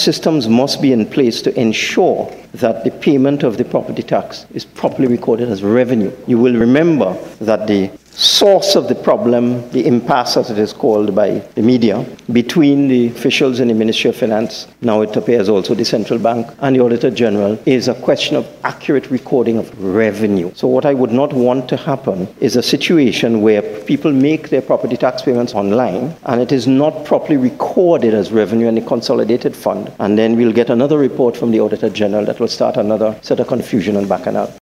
systems must be in place to ensure that the payment of the property tax is properly recorded as revenue. You will remember that the source of the problem, the impasse as it is called by the media, between the officials in the Ministry of Finance, now it appears also the Central Bank, and the Auditor General, is a question of accurate recording of revenue. So what I would not want to happen is a situation where people make their property tax payments online and it is not properly recorded as revenue in the consolidated fund, and then we'll get another report from the Auditor General that will start another set of confusion and bacchanal.